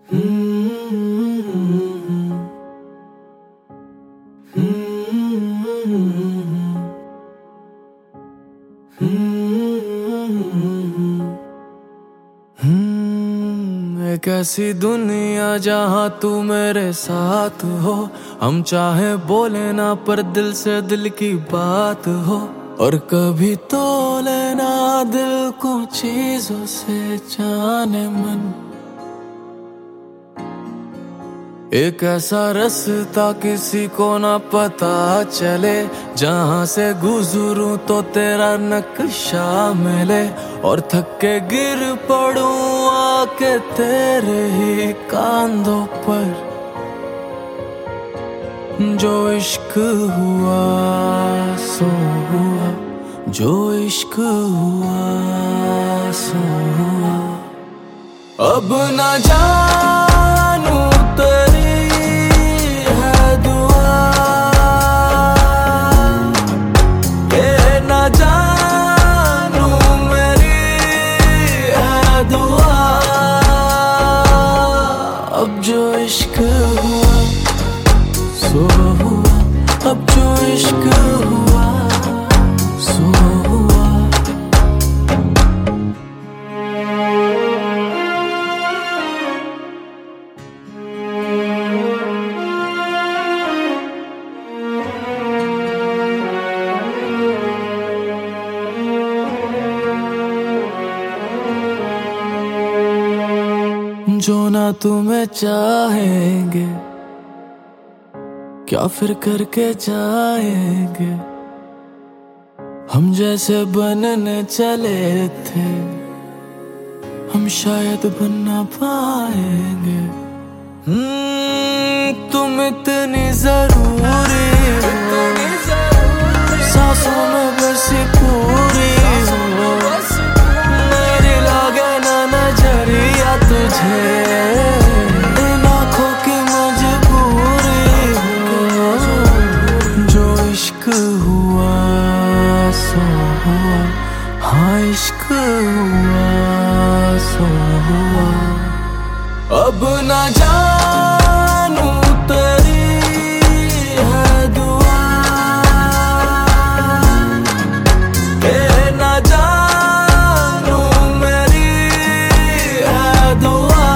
एक ऐसी दुनिया जहाँ तू मेरे साथ हो, हम चाहे बोले ना पर दिल से दिल की बात हो, और कभी तो लेना दिल को चीजों से जाने मन। एक ऐसा रास्ता किसी को ना पता चले, जहाँ से गुजरूं तो तेरा नक्शा मिले, और थक के गिर पड़ूं आके तेरे ही कांधों पर। जो इश्क हुआ सो हुआ, जो इश्क हुआ सो हुआ। अब ना जानू तेरी है दुआ, ये ना जानू मेरी है दुआ। अब जो इश्क हुआ सो हुआ, अब जो इश्क हुआ सो हुआ। जो ना तुम्हें चाहेंगे क्या फिर करके जाएंगे, हम जैसे बनने चले थे हम शायद बन ना पाएंगे। तुम इतनी जरूरी हो, सांसों में बसी पूरी हो, मेरी लागे ना नजरिया तुझे, इन आँखों की मजबूरी हो। जो इश्क हुआ सो हुआ, हाँ इश्क हुआ सो हुआ। अब ना जानू तेरी है दुआ, ये ना जानू मेरी है दुआ।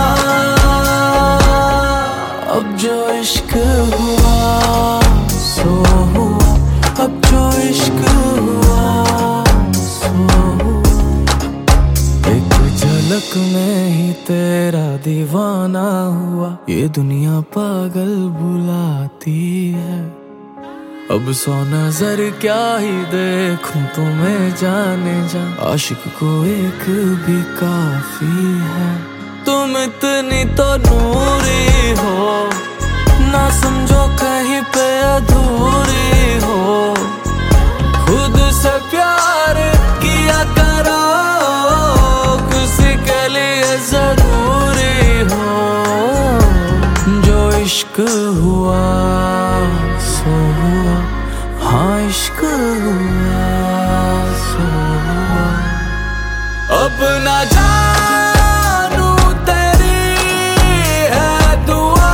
अब जो इश्क हुआ सो हुआ, अब जो इश्क हुआ सो हुआ। एक झलक में ही तेरा दीवाना हुआ, ये दुनिया पागल बुलाती है। अब 100 नजर क्या ही देखूं तुम्हें जाने जा, आशिक को एक भी काफी है। तुम इतनी तो नूरी हो, ना समझो कहीं पे अधूरी हो। खुद से प्यार किया करो, किसी के लिए जरूरी हो। जो इश्क हुआ सो हुआ, हाँ इश्क हुआ सो हुआ। अब ना जानू तेरी है दुआ,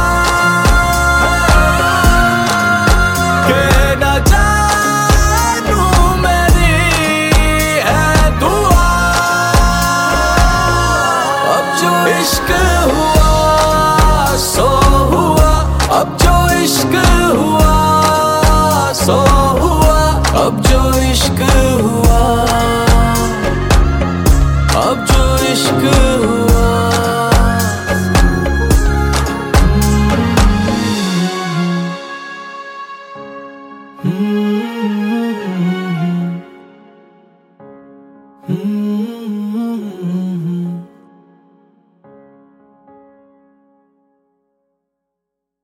के ना जानू मेरी है दुआ। अब जो इश्क हुआ सो हुआ, अब जो इश्क हुआ सो हुआ। अब जो इश्क हुआ, अब जो इश्क हुआ। Mm-hmm.